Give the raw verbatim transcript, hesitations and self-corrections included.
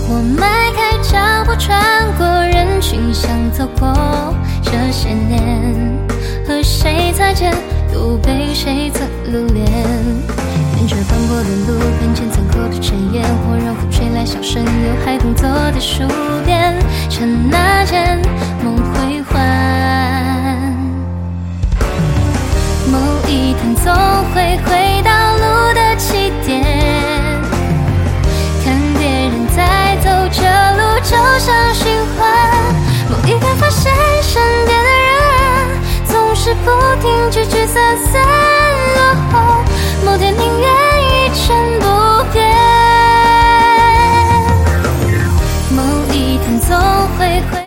我迈开脚步穿过人群，想走过这些年，和谁擦肩，又被谁侧留恋。沿着斑驳的路，看见残酷的尘烟，或让风吹来笑声，有孩童坐在树边，刹那间梦回还。某一天总会回到路的起点，看别人在走这路，就像循环。某一天发现身边的人总是不停聚聚散散，